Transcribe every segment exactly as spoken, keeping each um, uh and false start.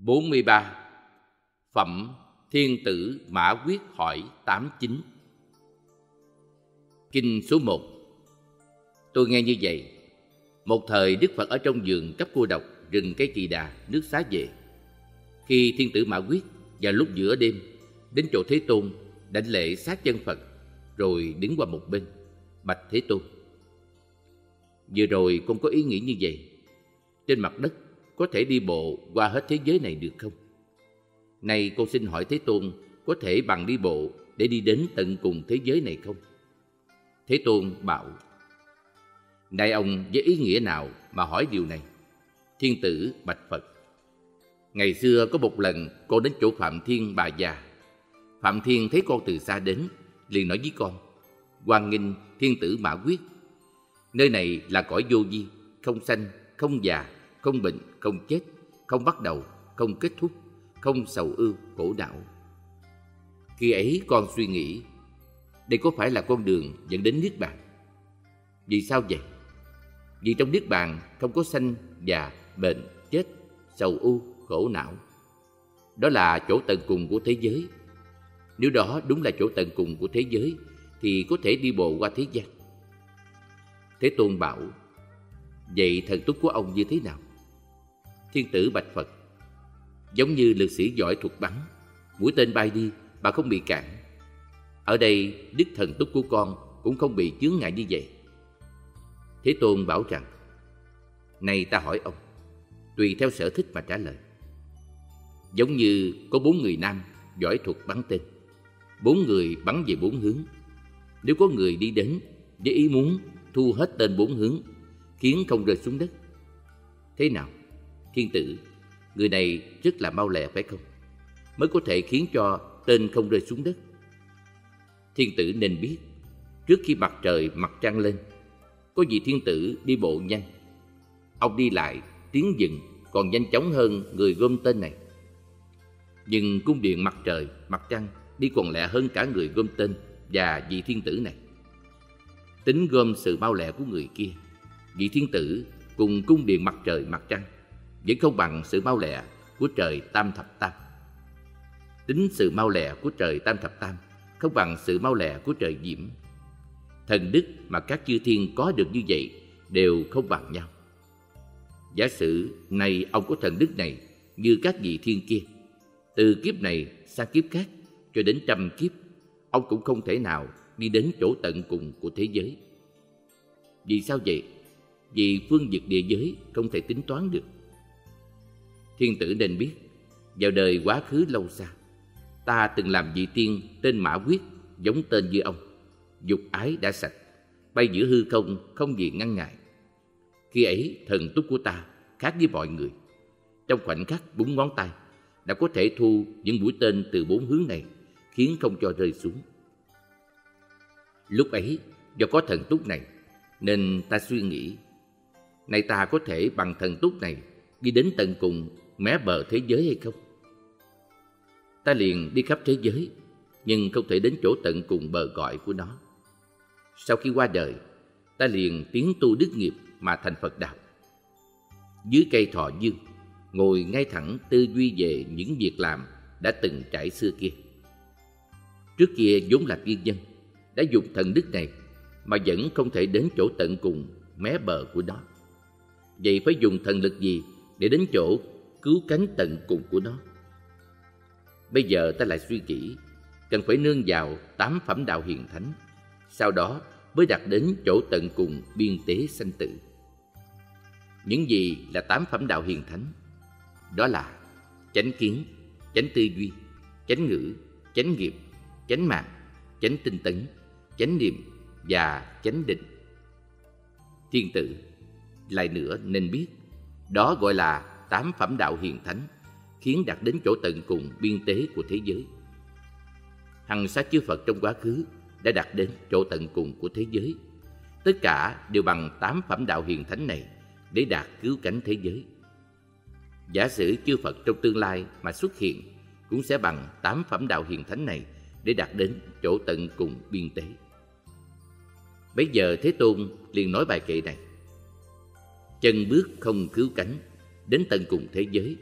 bốn mươi ba. Phẩm Thiên Tử Mã Quyết hỏi tám chín. Kinh số một. Tôi nghe như vậy: một thời Đức Phật ở trong vườn cấp cô độc, rừng cây Kỳ Đà, nước Xá Vệ. Khi Thiên Tử Mã Quyết vào lúc giữa đêm đến chỗ Thế Tôn, đảnh lễ sát chân Phật, rồi đứng qua một bên, bạch Thế Tôn: vừa rồi con có ý nghĩ như vậy, trên mặt đất có thể đi bộ qua hết thế giới này được không? Nay con xin hỏi Thế Tôn, có thể bằng đi bộ để đi đến tận cùng thế giới này không? Thế Tôn bảo: này ông với ý nghĩa nào mà hỏi điều này? Thiên tử bạch Phật: ngày xưa có một lần con đến chỗ Phạm Thiên bà già. Phạm Thiên thấy con từ xa đến, liền nói với con: hoan nghênh Thiên Tử Mã Quyết. Nơi này là cõi vô vi, không sanh, không già, không bệnh, không chết, không bắt đầu, không kết thúc, không sầu ưu, khổ não. Khi ấy con suy nghĩ, đây có phải là con đường dẫn đến Niết Bàn? Vì sao vậy? Vì trong Niết Bàn không có sanh, già, bệnh, chết, sầu ưu, khổ não. Đó là chỗ tận cùng của thế giới. Nếu đó đúng là chỗ tận cùng của thế giới, thì có thể đi bộ qua thế gian. Thế Tôn bảo: vậy thần túc của ông như thế nào? Thiên tử bạch Phật: giống như lực sĩ giỏi thuật bắn, mũi tên bay đi mà không bị cản. Ở đây đức thần túc của con cũng không bị chướng ngại như vậy. Thế Tôn bảo rằng: này ta hỏi ông, tùy theo sở thích mà trả lời. Giống như có bốn người nam giỏi thuật bắn tên, bốn người bắn về bốn hướng. Nếu có người đi đến với ý muốn thu hết tên bốn hướng, khiến không rơi xuống đất, thế nào? Thiên tử, người này rất là mau lẹ phải không? Mới có thể khiến cho tên không rơi xuống đất. Thiên tử nên biết, trước khi mặt trời mặt trăng lên, có vị thiên tử đi bộ nhanh. Ông đi lại, tiến dừng còn nhanh chóng hơn người gom tên này. Nhưng cung điện mặt trời, mặt trăng đi còn lẹ hơn cả người gom tên và vị thiên tử này. Tính gom sự mau lẹ của người kia, vị thiên tử cùng cung điện mặt trời, mặt trăng vẫn không bằng sự mau lẹ của trời Tam Thập Tam. Tính sự mau lẹ của trời Tam Thập Tam không bằng sự mau lẹ của trời Diễm. Thần đức mà các chư thiên có được như vậy đều không bằng nhau. Giả sử này ông có thần đức này như các vị thiên kia, từ kiếp này sang kiếp khác cho đến trăm kiếp, ông cũng không thể nào đi đến chỗ tận cùng của thế giới. Vì sao vậy? Vì phương vực địa giới không thể tính toán được. Thiên tử nên biết, vào đời quá khứ lâu xa, ta từng làm vị tiên tên Mã Quyết, giống tên như ông. Dục ái đã sạch, bay giữa hư không, không gì ngăn ngại. Khi ấy thần túc của ta khác với mọi người. Trong khoảnh khắc búng ngón tay đã có thể thu những mũi tên từ bốn hướng này, khiến không cho rơi xuống. Lúc ấy do có thần túc này nên ta suy nghĩ, nay ta có thể bằng thần túc này đi đến tận cùng mé bờ thế giới hay không? Ta liền đi khắp thế giới, nhưng không thể đến chỗ tận cùng bờ gọi của nó. Sau khi qua đời, ta liền tiến tu đức nghiệp mà thành Phật đạo. Dưới cây thọ dương, ngồi ngay thẳng tư duy về những việc làm đã từng trải xưa kia. Trước kia vốn là tiên nhân, đã dùng thần đức này mà vẫn không thể đến chỗ tận cùng mé bờ của nó. Vậy phải dùng thần lực gì để đến chỗ cứu cánh tận cùng của nó? Bây giờ ta lại suy nghĩ, cần phải nương vào tám phẩm đạo hiền thánh, sau đó mới đạt đến chỗ tận cùng biên tế sanh tử. Những gì là tám phẩm đạo hiền thánh? Đó là chánh kiến, chánh tư duy, chánh ngữ, chánh nghiệp, chánh mạng, chánh tinh tấn, chánh niệm và chánh định. Thiên tử, lại nữa nên biết, đó gọi là tám phẩm đạo hiền thánh, khiến đạt đến chỗ tận cùng biên tế của thế giới. Hằng sa chư Phật trong quá khứ đã đạt đến chỗ tận cùng của thế giới. Tất cả đều bằng tám phẩm đạo hiền thánh này để đạt cứu cánh thế giới. Giả sử chư Phật trong tương lai mà xuất hiện, cũng sẽ bằng tám phẩm đạo hiền thánh này để đạt đến chỗ tận cùng biên tế. Bấy giờ Thế Tôn liền nói bài kệ này: chân bước không cứu cánh, đến tận cùng thế giới,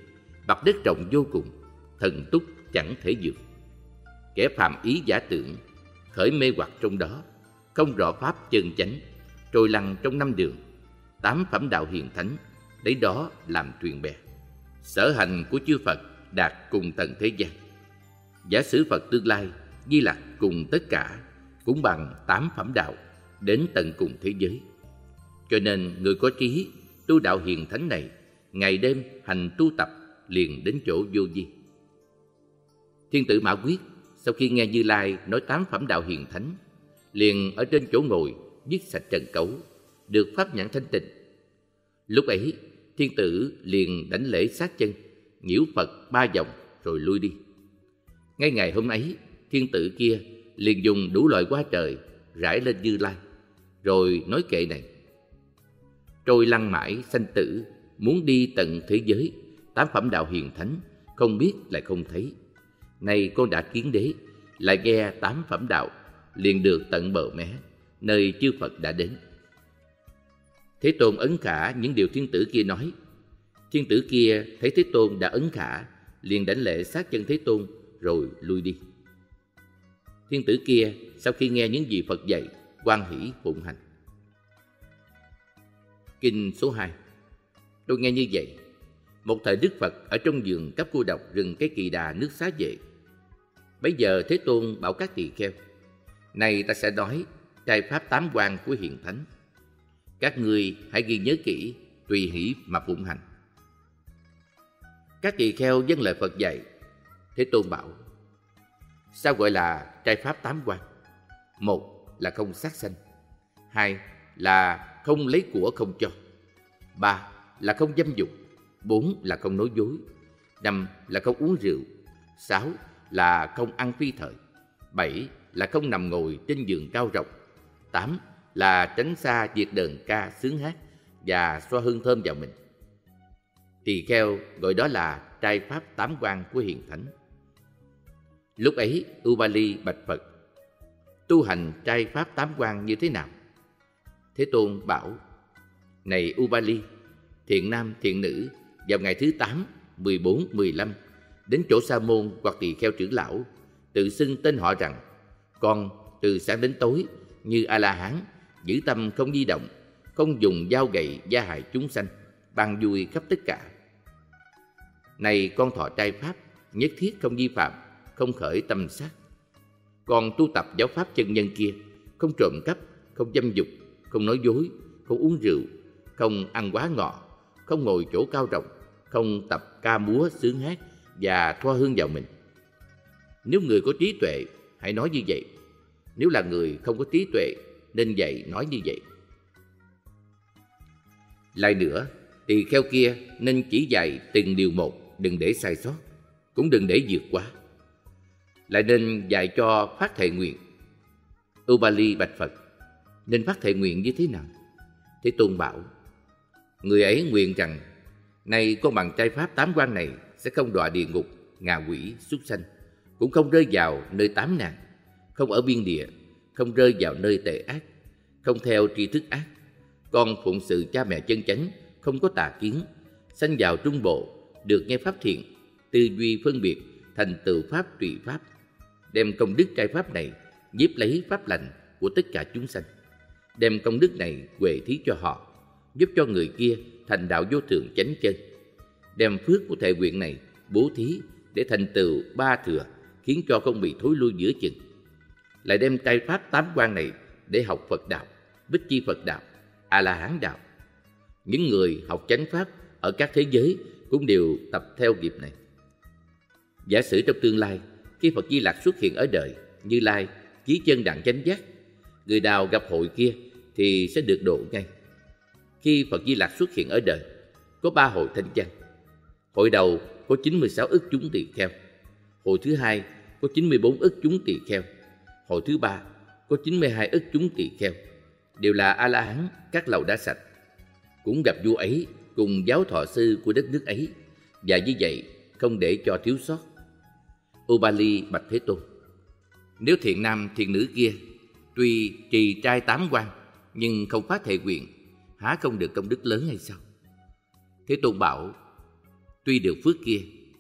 mặt đất rộng vô cùng, thần túc chẳng thể vượt. Kẻ phàm ý giả tưởng, khởi mê hoặc trong đó, không rõ pháp chân chánh, trôi lăn trong năm đường, tám phẩm đạo hiền thánh, lấy đó làm thuyền bè. Sở hành của chư Phật đạt cùng tận thế gian. Giả sử Phật tương lai, Di Lặc cùng tất cả cũng bằng tám phẩm đạo đến tận cùng thế giới. Cho nên người có trí tu đạo hiền thánh này, ngày đêm hành tu tập liền đến chỗ vô vi. Thiên tử Mã Quyết sau khi nghe Như Lai nói tám phẩm đạo hiền thánh, liền ở trên chỗ ngồi dứt sạch trần cấu, được pháp nhãn thanh tịnh. Lúc ấy thiên tử liền đảnh lễ sát chân, nhiễu Phật ba vòng rồi lui đi. Ngay ngày hôm ấy, thiên tử kia liền dùng đủ loại hoa trời rải lên Như Lai, rồi nói kệ này: trôi lăn mãi sanh tử, muốn đi tận thế giới, tám phẩm đạo hiền thánh, không biết lại không thấy. Nay con đã kiến đế, lại nghe tám phẩm đạo, liền được tận bờ mé, nơi chư Phật đã đến. Thế Tôn ấn khả những điều thiên tử kia nói. Thiên tử kia thấy Thế Tôn đã ấn khả, liền đảnh lễ sát chân Thế Tôn rồi lui đi. Thiên tử kia sau khi nghe những gì Phật dạy, hoan hỷ phụng hành. Kinh số hai. Tôi nghe như vậy: một thời Đức Phật ở trong vườn cấp cô độc rừng Cái Kỳ Đà nước Xá Vệ. Bấy giờ Thế Tôn bảo các tỳ kheo: này ta sẽ nói trai pháp tám quan của hiền thánh, các ngươi hãy ghi nhớ kỹ, tùy hỷ mà phụng hành. Các tỳ kheo vâng lời Phật dạy. Thế Tôn bảo: sao gọi là trai pháp tám quan? Một là không sát sanh, hai là không lấy của không cho, ba là không dâm dục, bốn là không nói dối, năm là không uống rượu, sáu là không ăn phi thời, bảy là không nằm ngồi trên giường cao rộng, tám là tránh xa việc đờn ca sướng hát và xoa hương thơm vào mình. Tỳ kheo gọi đó là trai pháp tám quan của hiền thánh. Lúc ấy Ubali bạch Phật: tu hành trai pháp tám quan như thế nào? Thế Tôn bảo: này Ubali, thiện nam thiện nữ vào ngày thứ tám, mười bốn, mười lăm đến chỗ Sa môn hoặc tỳ kheo trưởng lão, tự xưng tên họ rằng: con từ sáng đến tối như A La Hán, giữ tâm không di động, không dùng dao gậy gia hại chúng sanh, ban vui khắp tất cả. Này con thọ trai pháp, nhất thiết không vi phạm, không khởi tâm sát. Còn tu tập giáo pháp chân nhân kia, không trộm cắp, không dâm dục, không nói dối, không uống rượu, không ăn quá ngọ, không ngồi chỗ cao rộng, không tập ca múa sướng hát và thoa hương vào mình. Nếu người có trí tuệ, hãy nói như vậy. Nếu là người không có trí tuệ, nên dạy nói như vậy. Lại nữa, tỳ kheo kia nên chỉ dạy từng điều một, đừng để sai sót, cũng đừng để vượt quá. Lại nên dạy cho phát thệ nguyện. Ubali bạch Phật: nên phát thệ nguyện như thế nào? Thế Tôn bảo: người ấy nguyện rằng: này con bằng trai pháp tám quan này sẽ không đọa địa ngục, ngạ quỷ, súc sanh, cũng không rơi vào nơi tám nạn, không ở biên địa, không rơi vào nơi tệ ác, không theo tri thức ác. Con phụng sự cha mẹ chân chánh, không có tà kiến, sanh vào trung bộ, được nghe pháp thiện, tư duy phân biệt, thành tựu pháp tùy pháp, đem công đức trai pháp này nhiếp lấy pháp lành của tất cả chúng sanh, đem công đức này huệ thí cho họ, giúp cho người kia thành đạo vô thượng chánh chân, đem phước của thệ nguyện này bố thí để thành tựu ba thừa, khiến cho không bị thối lui giữa chừng. Lại đem trai pháp tám quan này để học Phật đạo, Bích Chi Phật đạo, A La Hán đạo. Những người học chánh pháp ở các thế giới cũng đều tập theo nghiệp này. Giả sử trong tương lai, khi Phật Di Lặc xuất hiện ở đời, Như Lai chí chân đặng chánh giác, người nào gặp hội kia thì sẽ được độ ngay. Khi Phật Di Lặc xuất hiện ở đời, có ba hội thanh văn. Hội đầu có chín mươi sáu ức chúng tỳ kheo, hội thứ hai có chín mươi bốn ức chúng tỳ kheo, hội thứ ba có chín mươi hai ức chúng tỳ kheo, đều là A La Hán, các lầu đã sạch. Cũng gặp vua ấy cùng giáo thọ sư của đất nước ấy, và như vậy không để cho thiếu sót. Ubali bạch Thế Tôn: nếu thiện nam thiện nữ kia tuy trì trai tám quan nhưng không phát thệ nguyện, há không được công đức lớn hay sao? Thế Tôn bảo: tuy được phước kia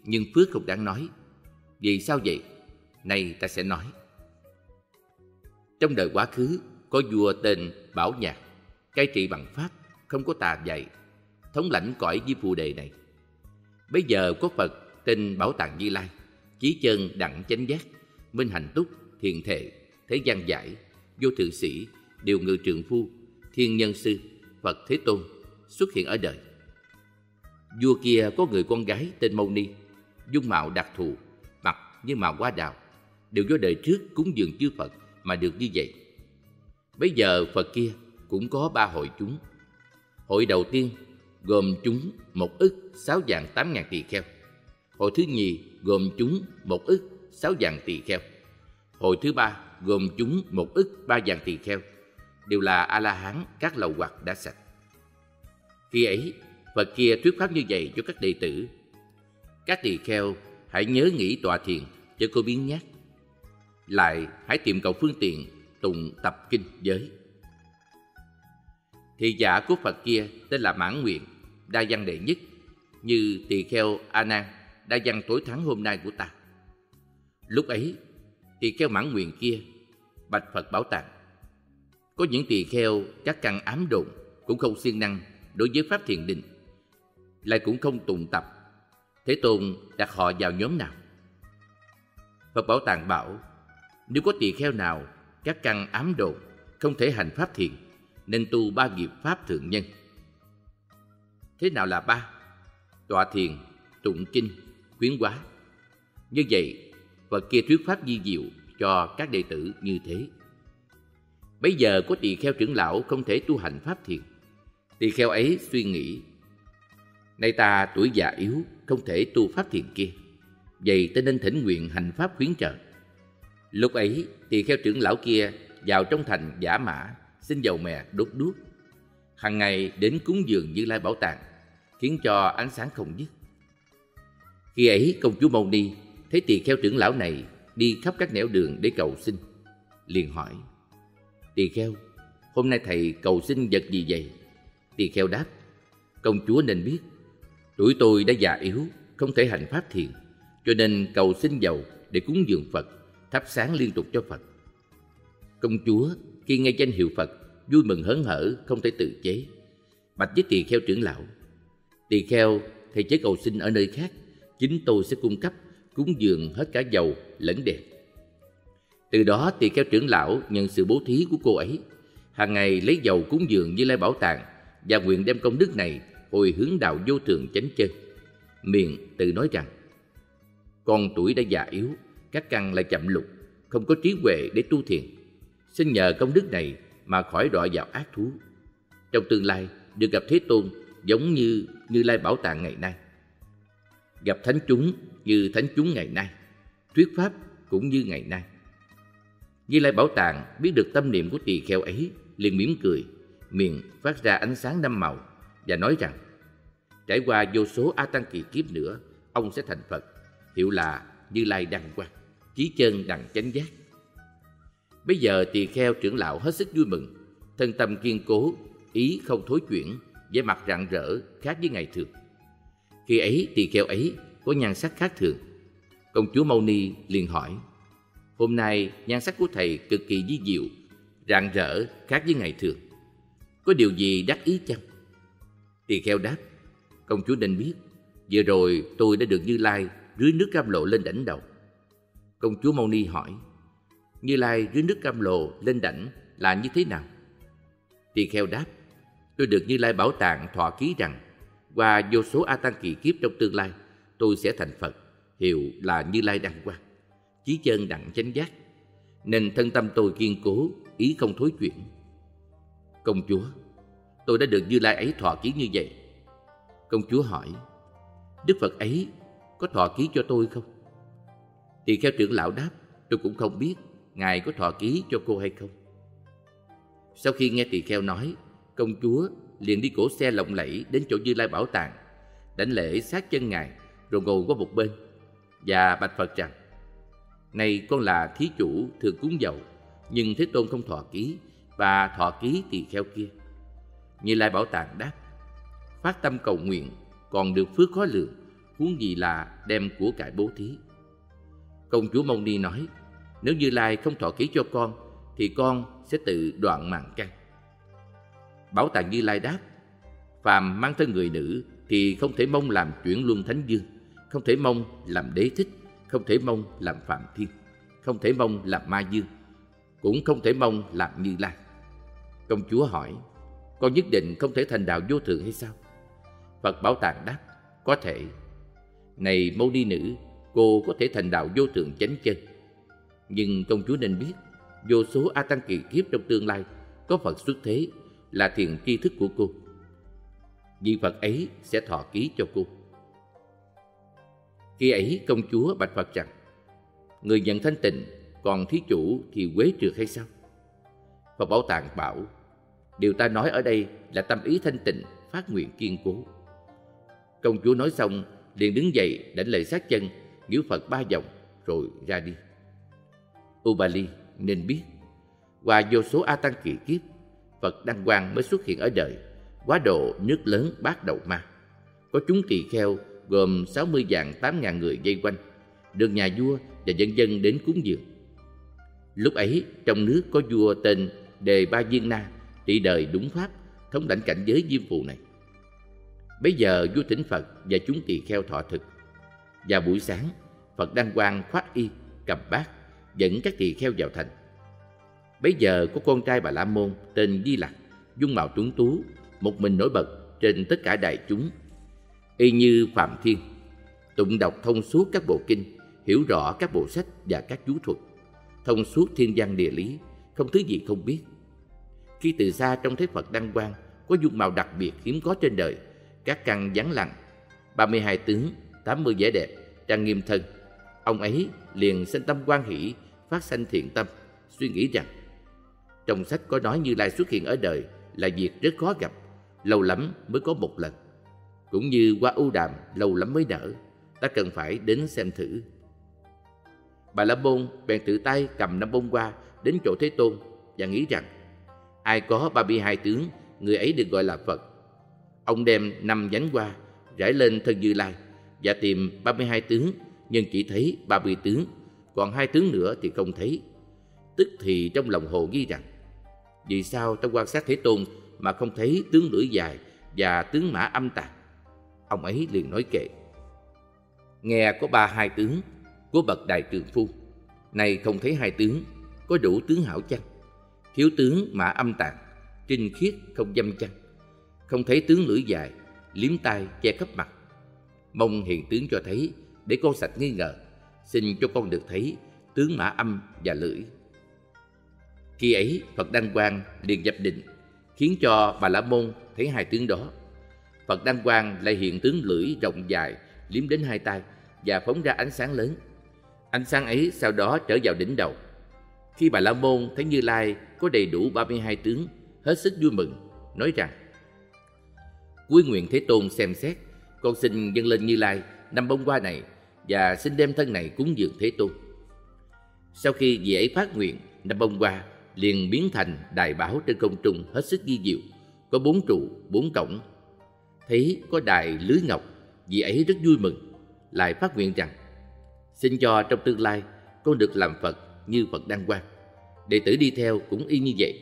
nhưng phước không đáng nói. Vì sao vậy? Nay ta sẽ nói. Trong đời quá khứ, có vua tên Bảo Nhạc, cai trị bằng pháp, không có tà dạy, thống lãnh cõi Di Phù Đề này. Bây giờ có Phật tên Bảo Tàng Như Lai, chí chân đặng chánh giác, minh hành túc, thiền thệ, thế gian giải, vô thượng sĩ, điều ngự trượng phu, thiên nhân sư, Phật Thế Tôn xuất hiện ở đời. Vua kia có người con gái tên Mâu Ni, dung mạo đặc thù, mặt như màu hoa đào, đều do đời trước cúng dường chư Phật mà được như vậy. Bây giờ Phật kia cũng có ba hội chúng. Hội đầu tiên gồm chúng một ức sáu vạn tám ngàn tỳ kheo. Hội thứ nhì gồm chúng một ức sáu vạn tỳ kheo. Hội thứ ba gồm chúng một ức ba vạn tỳ kheo, đều là A-la-hán các lầu hoặc đã sạch. Khi ấy, Phật kia thuyết pháp như vậy cho các đệ tử: các tỳ kheo hãy nhớ nghĩ tọa thiền, chớ có biếng nhác. Lại hãy tìm cầu phương tiện tụng tập kinh giới. Thị giả của Phật kia tên là Mãn Nguyện, đa văn đệ nhất, như tỳ kheo A Nan đa văn tối thắng hôm nay của ta. Lúc ấy, tỳ kheo Mãn Nguyện kia bạch Phật Bảo Tàng: có những tỳ kheo các căn ám đồn, cũng không siêng năng đối với pháp thiền định, lại cũng không tụng tập. Thế Tôn đặt họ vào nhóm nào? Phật Bảo Tàng bảo: nếu có tỳ kheo nào các căn ám đồn, không thể hành pháp thiền, nên tu ba nghiệp pháp thượng nhân. Thế nào là ba? Tọa thiền, tụng kinh, khuyến hóa. Như vậy, Phật kia thuyết pháp di diệu cho các đệ tử như thế. Bây giờ có tỳ kheo trưởng lão không thể tu hành pháp thiền. Tỳ kheo ấy suy nghĩ: nay ta tuổi già yếu, không thể tu pháp thiền kia, vậy ta nên thỉnh nguyện hành pháp khuyến trợ. Lúc ấy, tỳ kheo trưởng lão kia vào trong thành Giả Mã, xin dầu mè đốt đuốc, hằng ngày đến cúng dường Như Lai Bảo Tàng, khiến cho ánh sáng không dứt. Khi ấy, công chúa Mâu Ni thấy tỳ kheo trưởng lão này đi khắp các nẻo đường để cầu xin, liền hỏi: tỳ kheo, hôm nay thầy cầu xin vật gì vậy? Tỳ kheo đáp: công chúa nên biết, tuổi tôi đã già yếu, không thể hành pháp thiền, cho nên cầu xin dầu để cúng dường Phật, thắp sáng liên tục cho Phật. Công chúa khi nghe danh hiệu Phật, vui mừng hớn hở, không thể tự chế, bạch với tỳ kheo trưởng lão: tỳ kheo, thầy chế cầu xin ở nơi khác, chính tôi sẽ cung cấp cúng dường hết cả dầu lẫn đèn. Từ đó tỳ kheo trưởng lão nhận sự bố thí của cô ấy, hàng ngày lấy dầu cúng dường Như Lai Bảo Tàng, và nguyện đem công đức này hồi hướng đạo vô thường chánh chân. Miệng tự nói rằng: con tuổi đã già yếu, các căn lại chậm lục, không có trí huệ để tu thiền, xin nhờ công đức này mà khỏi đọa vào ác thú. Trong tương lai được gặp Thế Tôn giống như Như Lai Bảo Tàng ngày nay, gặp thánh chúng như thánh chúng ngày nay, thuyết pháp cũng như ngày nay. Như Lai Bảo Tàng biết được tâm niệm của tỳ kheo ấy, liền mỉm cười, miệng phát ra ánh sáng năm màu, và nói rằng: trải qua vô số a tăng kỳ kiếp nữa, ông sẽ thành Phật, hiệu là Như Lai Đăng Quang, chí chân đặng chánh giác. Bây giờ tỳ kheo trưởng lão hết sức vui mừng, thân tâm kiên cố, ý không thối chuyển, vẻ mặt rạng rỡ khác với ngày thường. Khi ấy tỳ kheo ấy có nhan sắc khác thường. Công chúa Mâu Ni liền hỏi: hôm nay nhan sắc của thầy cực kỳ vi diệu, rạng rỡ khác với ngày thường, có điều gì đắc ý chăng? Tỳ kheo đáp: công chúa nên biết, vừa rồi tôi đã được Như Lai rưới nước cam lộ lên đảnh đầu. Công chúa Mâu Ni hỏi: Như Lai rưới nước cam lộ lên đảnh là như thế nào? Tỳ kheo đáp: tôi được Như Lai Bảo Tàng thọ ký rằng qua vô số a tăng kỳ kiếp trong tương lai, tôi sẽ thành Phật, hiệu là Như Lai Đăng Quang, chí chân đặng chánh giác, nên thân tâm tôi kiên cố, ý không thối chuyển. Công chúa, tôi đã được Như Lai ấy thọ ký như vậy. Công chúa hỏi: Đức Phật ấy có thọ ký cho tôi không? Tỳ kheo trưởng lão đáp: tôi cũng không biết Ngài có thọ ký cho cô hay không. Sau khi nghe tỳ kheo nói, công chúa liền đi cỗ xe lộng lẫy đến chỗ Như Lai Bảo Tàng, đảnh lễ sát chân Ngài, rồi ngồi qua một bên và bạch Phật rằng: này con là thí chủ thường cúng dầu, nhưng Thế Tôn không thọ ký và thọ ký tỳ kheo kia. Như Lai Bảo Tàng đáp: phát tâm cầu nguyện còn được phước khó lường, huống gì là đem của cải bố thí. Công chúa Mâu Ni nói, nếu Như Lai không thọ ký cho con thì con sẽ tự đoạn mạng căn. Bảo Tàng Như Lai đáp, phàm mang thân người nữ thì không thể mong làm chuyển luân thánh dương, không thể mong làm đế thích, không thể mong làm phạm thiên, không thể mong làm ma dương, cũng không thể mong làm Như Lai. Công chúa hỏi, con nhất định không thể thành đạo vô thượng hay sao? Phật Bảo Tàng đáp, có thể. Này Mâu Ni nữ, cô có thể thành đạo vô thượng chánh chân. Nhưng công chúa nên biết, vô số A Tăng kỳ kiếp trong tương lai có Phật xuất thế là thiền tri thức của cô. Vị Phật ấy sẽ thọ ký cho cô. Khi ấy công chúa bạch Phật rằng, người nhận thanh tịnh, còn thí chủ thì quế trượt hay sao? Phật Bảo Tàng bảo, điều ta nói ở đây là tâm ý thanh tịnh, phát nguyện kiên cố. Công chúa nói xong liền đứng dậy đảnh lễ sát chân, nhiễu Phật ba vòng rồi ra đi. Ubali nên biết, qua vô số A Tăng kỳ kiếp, Phật Đăng Quang mới xuất hiện ở đời, quá độ nước lớn Bát Đầu Ma. Có chúng tỳ kheo gồm sáu mươi vạn tám ngàn người vây quanh, được nhà vua và dân dân đến cúng dường. Lúc ấy trong nước có vua tên Đề Ba Viên Na trị đời đúng pháp, thống lãnh cảnh giới diêm phù này. Bấy giờ vua thỉnh Phật và chúng tỳ kheo thọ thực. Vào buổi sáng, Phật Đăng Quang khoác y, cầm bát, dẫn các tỳ kheo vào thành. Bấy giờ có con trai Bà La Môn tên Di Lặc, dung mạo tuấn tú, một mình nổi bật trên tất cả đại chúng. Y như Phạm Thiên, tụng đọc thông suốt các bộ kinh, hiểu rõ các bộ sách và các chú thuật, thông suốt thiên văn địa lý, không thứ gì không biết. Khi từ xa trông thấy Phật Đăng Quang có dung mạo đặc biệt hiếm có trên đời, các căn vắng lặng, ba mươi hai tướng, tám mươi vẻ đẹp, trang nghiêm thân, ông ấy liền sinh tâm hoan hỷ, phát sanh thiện tâm, suy nghĩ rằng trong sách có nói Như Lai xuất hiện ở đời là việc rất khó gặp, lâu lắm mới có một lần, cũng như hoa ưu đàm lâu lắm mới nở, ta cần phải đến xem thử. Bà La Môn bèn tự tay cầm năm bông hoa đến chỗ Thế Tôn và nghĩ rằng ai có ba mươi hai tướng, người ấy được gọi là Phật. Ông đem năm nhánh hoa rải lên thân Như Lai và tìm ba mươi hai tướng, nhưng chỉ thấy ba mươi tướng, còn hai tướng nữa thì không thấy. Tức thì trong lòng hồ nghi rằng, vì sao ta quan sát Thế Tôn mà không thấy tướng lưỡi dài và tướng mã âm tàn? Ông ấy liền nói kệ, nghe có ba hai tướng của bậc đại trượng phu, nay không thấy hai tướng, có đủ tướng hảo chăng? Thiếu tướng mã âm tàn, trinh khiết không dâm chăng? Không thấy tướng lưỡi dài, liếm tai che khắp mặt. Mong hiền tướng cho thấy, để con sạch nghi ngờ, xin cho con được thấy tướng mã âm và lưỡi. Khi ấy Phật Đăng Quang liền nhập định, khiến cho Bà La Môn thấy hai tướng đó. Phật Đăng Quang lại hiện tướng lưỡi rộng dài, liếm đến hai tay và phóng ra ánh sáng lớn. Ánh sáng ấy sau đó trở vào đỉnh đầu. Khi Bà La Môn thấy Như Lai có đầy đủ ba mươi hai tướng, hết sức vui mừng, nói rằng, cuối nguyện Thế Tôn xem xét, con xin dâng lên Như Lai năm bông hoa này và xin đem thân này cúng dường Thế Tôn. Sau khi vị ấy phát nguyện, năm bông hoa liền biến thành đài bảo trên không trung hết sức vi diệu, có bốn trụ, bốn cổng. Thấy có đài lưới ngọc, vị ấy rất vui mừng, lại phát nguyện rằng, xin cho trong tương lai con được làm Phật như Phật Đăng Quang, đệ tử đi theo cũng y như vậy.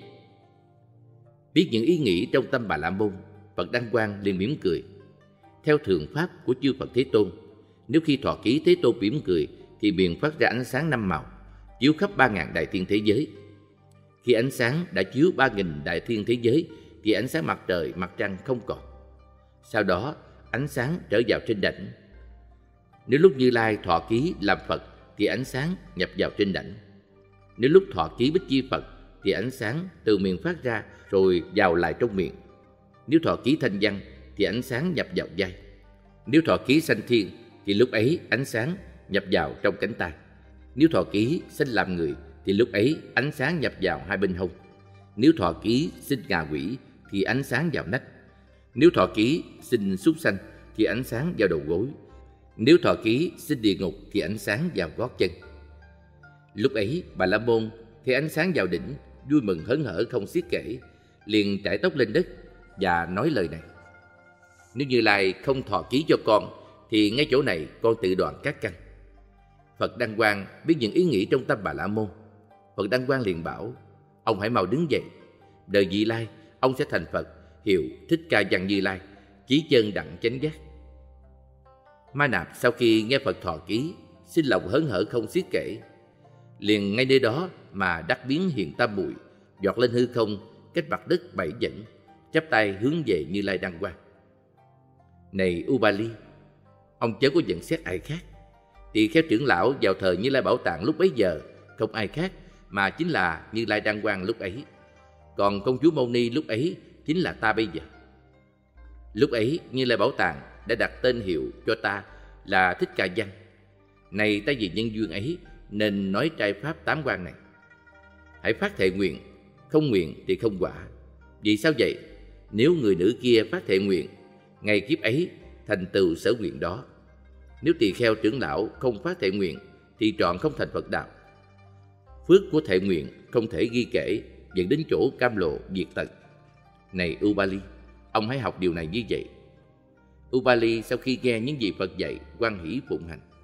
Biết những ý nghĩ trong tâm Bà La Môn, Phật Đăng Quang liền mỉm cười. Theo thường pháp của chư Phật Thế Tôn, nếu khi thọ ký Thế Tôn mỉm cười thì miệng phát ra ánh sáng năm màu, chiếu khắp ba ngàn đại thiên thế giới. Khi ánh sáng đã chiếu ba nghìn đại thiên thế giới thì ánh sáng mặt trời, mặt trăng không còn. Sau đó ánh sáng trở vào trên đảnh. Nếu lúc Như Lai thọ ký làm Phật thì ánh sáng nhập vào trên đảnh. Nếu lúc thọ ký Bích Chi Phật thì ánh sáng từ miệng phát ra rồi vào lại trong miệng. Nếu thọ ký Thanh Văn thì ánh sáng nhập vào vai. Nếu thọ ký Sanh Thiên thì lúc ấy ánh sáng nhập vào trong cánh tay. Nếu thọ ký sinh làm người thì lúc ấy ánh sáng nhập vào hai bên hông. Nếu thọ ký sinh ngạ quỷ thì ánh sáng vào nách. Nếu thọ ký sinh súc sanh thì ánh sáng vào đầu gối. Nếu thọ ký sinh địa ngục thì ánh sáng vào gót chân. Lúc ấy Bà La Môn thấy ánh sáng vào đỉnh, vui mừng hớn hở không xiết kể, liền trải tóc lên đất và nói lời này: nếu Như Lai không thọ ký cho con thì ngay chỗ này con tự đoạn các căn. Phật Đăng Quang biết những ý nghĩ trong tâm Bà La Môn. Phật Đăng Quang liền bảo: ông hãy mau đứng dậy. Đời vị lai, ông sẽ thành Phật, hiệu Thích Ca Văn Như Lai, chí chân đặng chánh giác. Ma Nạp sau khi nghe Phật thọ ký, xin lòng hớn hở không xiết kể. Liền ngay nơi đó mà đắc biến hiện tam muội, giọt lên hư không, cách mặt đất bảy dẫn, chắp tay hướng về Như Lai Đăng Quang. Này Ubali, ông chớ có nhận xét ai khác. Tỳ kheo trưởng lão vào thời Như Lai Bảo Tạng lúc bấy giờ không ai khác mà chính là Như Lai Đăng Quang lúc ấy. Còn công chúa Mâu Ni lúc ấy chính là ta bây giờ. Lúc ấy Như Lai Bảo Tạng đã đặt tên hiệu cho ta là Thích Ca Văn. Này ta vì nhân duyên ấy nên nói trai pháp tám quan này. Hãy phát thệ nguyện, không nguyện thì không quả. Vì sao vậy? Nếu người nữ kia phát thệ nguyện, ngày kiếp ấy thành tựu sở nguyện đó. Nếu tỳ kheo trưởng lão không phát thệ nguyện thì trọn không thành Phật đạo. Phước của thệ nguyện không thể ghi kể, dẫn đến chỗ cam lộ diệt tận. Này Ubali, ông hãy học điều này như vậy. Ubali sau khi nghe những gì Phật dạy, hoan hỷ phụng hành.